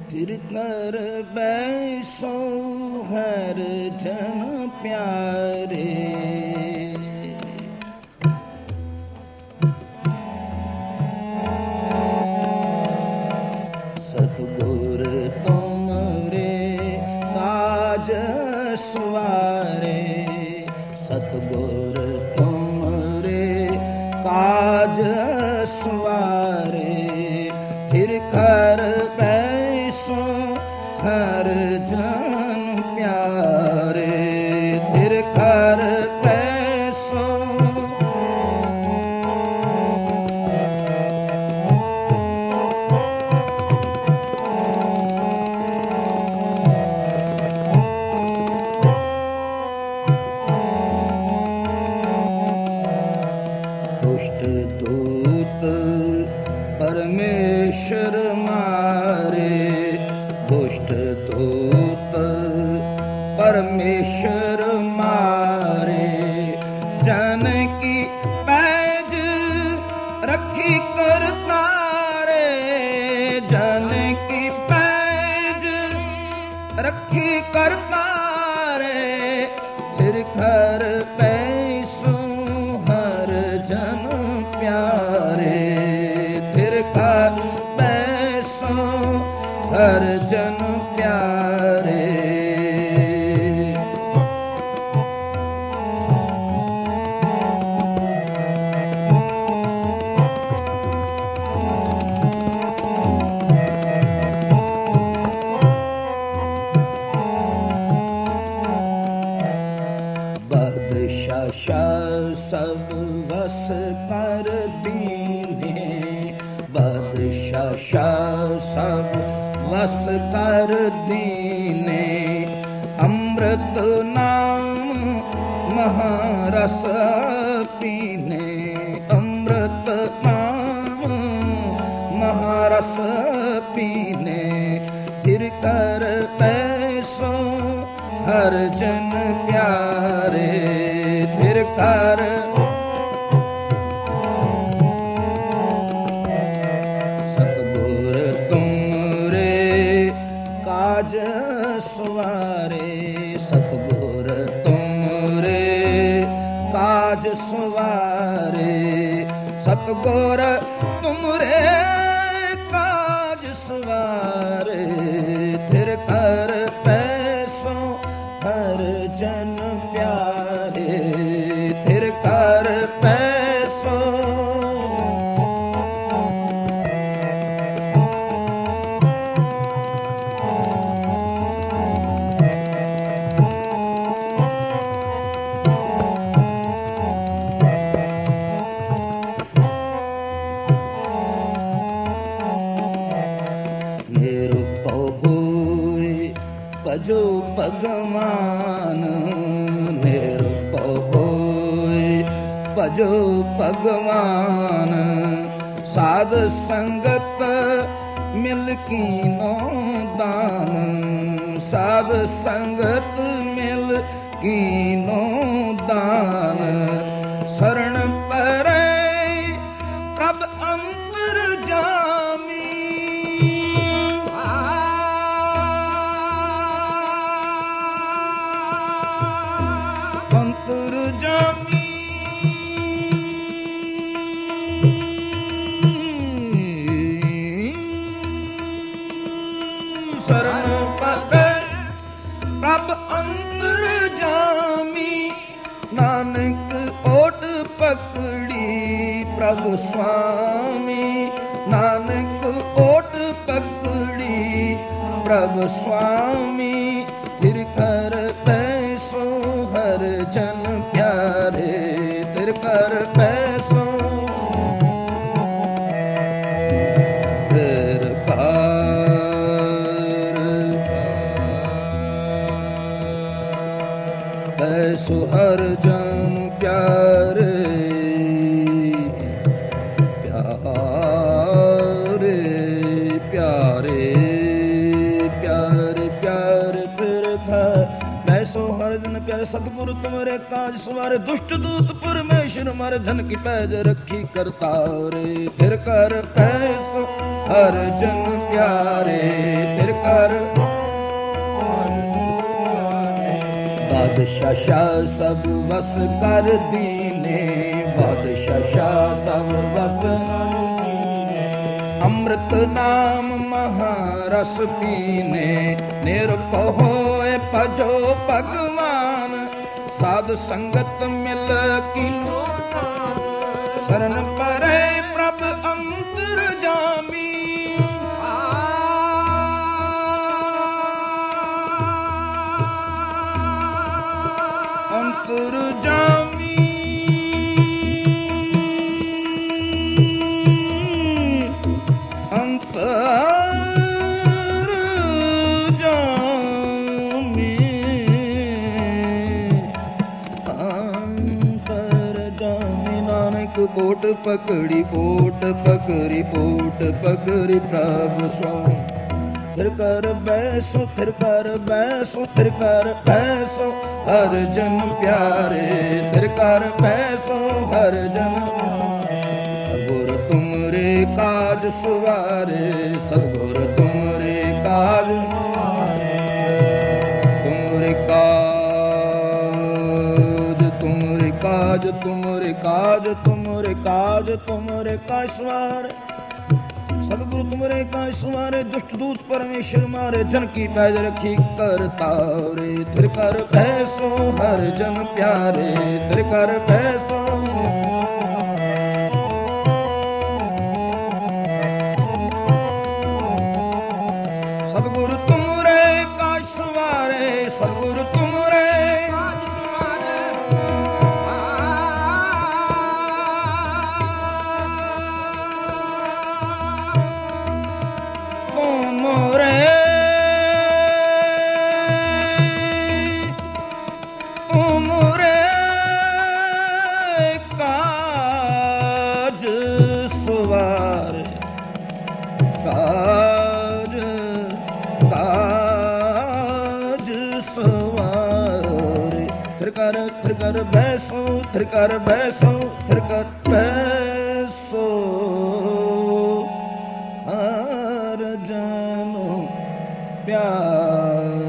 ਫਿਰ ਕਰ ਬੈਸੋ ਹਰ ਜਨ ਪਿਆਰੇ। ਸਤਿਗੁਰ ਤੁਮਰੇ ਕਾਜ ਸਵਾਰੇ, ਸਤਿਗੁਰ ਤੁਮਰੇ ਕਾਜ ਸਵਾਰੇ। ਫਿਰ ਕਰ ਬੈਸੋ ਹਰ ਜਨ ਪਿਆਰੇ, ਫਿਰ ਕਰ ਬੈਸੋ। ਦੁਸ਼ਟ ਦੂਤ ਪਰਮੇਸ਼ਰ ਮਾਰੇ, ਦੁਸ਼ਟ ਦੂਤ ਪਰਮੇਸ਼ਰ ਮਾਰੇ। ਜਨ ਕੀ ਪੈਜ ਰੱਖੀ ਕਰਤਾਰੇ, ਜਨ ਕੀ ਪੈਜ ਰੱਖੀ ਕਰਤਾਰੇ। ਫਿਰ ਕਰ ਬੈਸੋ ਹਰ ਜਨ ਪਿਆਰੇ, ਫਿਰ ਕਰ ਬੈਸੋ ਹਰ ਜਨ ਪਿਆਰੇ। ਬਾਦਸ਼ਾਹ ਸਭ ਵਸ ਕਰ ਦੀਨੇ, ਬਾਦਸ਼ਾਹ ਸਭ ਵਸ ਕਰ ਦੀਨੇ। ਅੰਮ੍ਰਿਤ ਨਾਮ ਮਹਾਰਸ ਪੀਨੇ, ਅੰਮ੍ਰਿਤ ਨਾਮ ਮਹਾਰਸ ਪੀਨੇ। ਫਿਰ ਕਰ ਬੈਸੋ ਹਰ ਜਨ ਪਿਆਰੇ, ਫਿਰ ਕਰ। ਸਤਿਗੁਰ ਤੁਮਰੇ ਕਾਜ ਸਵਾਰੇ, ਸਤਿਗੁਰ ਤੁਮਰੇ ਕਾਜ ਸਵਾਰੇ। ਸਤਿਗੁਰ ਤੁਮਰੇ ਕਾਜ ਸਵਾਰੇ। ਫਿਰ ਕਰ ਬੈਸੋ ਹਰ ਜਨ ਪਿਆਰੇ, ਫਿਰ ਕਰ ਬੈਸੋ। ਨਿਰਭਉ ਹੋਇ ਭਜੋ ਭਗਵਾਨ, ਨਿਰਭਉ ਹੋਇ ਭਜੋ ਭਗਵਾਨ। ਸਾਧ ਸੰਗਤ ਮਿਲ ਕੀਨੋ ਦਾਨ, ਸਾਧ ਸੰਗਤ ਮਿਲ ਕੀਨੋ ਦਾਨ। ਸਰਣ ਪਰੈ ਪ੍ਰਭ ਅੰਤਰ ਜਾਮੀ, ਅੰਤਰ ਜਾਮੀ। ਸਰਣ ਪਰੈ ਪ੍ਰਭ ਅੰਤਰ ਜਾਮੀ। ਨਾਨਕ ਓਟ ਪਕੜੀ ਪ੍ਰਭ ਸੁਆਮੀ, ਨਾਨਕ ਓਟ ਪਕੜੀ ਪ੍ਰਭ ਸੁਆਮੀ। ਫਿਰ ਕਰ ਬੈਸੋ ਹਰ ਜਨ ਪਿਆਰੇ, ਫਿਰ ਕਰ ਬੈਸੋ। ਫਿਰ ਕਰ ਬੈਸੋ ਹਰ ਜਨ ਪਿਆਰੇ, ਪਿਆਰੇ ਪਿਆਰੇ ਪਿਆਰੇ ਪਿਆਰੇ। ਫਿਰ ਕਰ ਬੈਸੋ ਹਰ ਜਨ ਪਿਆਰੇ। ਸਤਿਗੁਰ ਤੁਮਰੇ ਕਾਜ ਸਵਾਰੇ, ਦੁਸ਼ਟ ਦੂਤ ਪਰਮੇਸ਼ਰ ਮਾਰੇ। ਜਨ ਕੀ ਪੈਜ ਰੱਖੀ ਕਰਤਾਰੇ, ਫਿਰ ਕਰ ਬੈਸੋ ਹਰ ਜਨ ਪਿਆਰੇ ਤਿਰ ਕਰ ਬਾਦਸ਼ਾਹ ਸ਼ਾਹ ਸਭ ਵਸ ਕਰ ਦੀਨੇ ਬਾਦਸ਼ਾਹ ਸ਼ਾਹ ਸਭ ਵਸ ਅੰਮ੍ਰਿਤ ਨਾਮ ਮਹਾਰਸ ਪੀਨੇ ਨਿਰਭਉ ਹੋਏ ਭਜੋ ਭਗਵਾਨ ਸਾਧ ਸੰਗਤ ਮਿਲ ਕੀਨੋ ਸਰਨ ਪਰੇ ਪ੍ਰਭ ਅੰਤਰ ਜਾਮੀ ਅੰਤਰ ਜਾਮੀ ਕੋਟ ਪਕੜੀ ਕੋਟ ਪਕੜੀ ਕੋਟ ਪਕੜੀ ਪ੍ਰਭ ਸੋ ਥਿਰ ਕਰ ਬੈਸੋ ਥਿਰ ਕਰ ਬੈਸੋ ਥਿਰ ਕਰ ਬੈਸੋ ਹਰ ਜਨ ਪਿਆਰੇ ਥਿਰ ਕਰ ਬੈਸੋ ਹਰ ਜਨ ਗੁਰ ਤੁਮਰੇ ਕਾਜ ਸੁਵਾਰੇ ਸਤਿਗੁਰ ਤੁਮਰੇ ਕਾਜ ਤੁਮਰੇ ਕਾਜ ਤੁਮਰੇ ਕਾਜ ਤੁਮਰੇ ਕਾਜ ਤੁਮਰੇ ਕਾਜ ਸਵਾਰੇ ਸਤਿਗੁਰੂ ਤੁਮਰੇ ਕਾਜ ਸਵਾਰੇ ਦੁਸ਼ਟ ਦੂਤ ਪਰਮੇਸ਼ਰ ਮਾਰੇ ਜਨ ਕੀ ਪੈਜ ਰੱਖੀ ਕਰ ਤਾਰੇ ਥਿਰ ਕਰ ਬੈਸੋ ਹਰ ਜਨ ਪਿਆਰੇ ਥਿਰ ਕਰ ਬੈਸੋ ਸਤਿਗੁਰੂ ਤੁਮਰੇ ਕਾਜ ਸਵਾਰੇ ਸਤਿਗੁਰੂ ਤੁਮਰੇ ਥਿਰ ਕਰ ਬੈਸੋ ਥਿਰ ਕਰ ਬੈਸੋ ਥਿਰ ਕਰ ਬੈਸੋ ਹਰ ਜਨ ਪਿਆਰ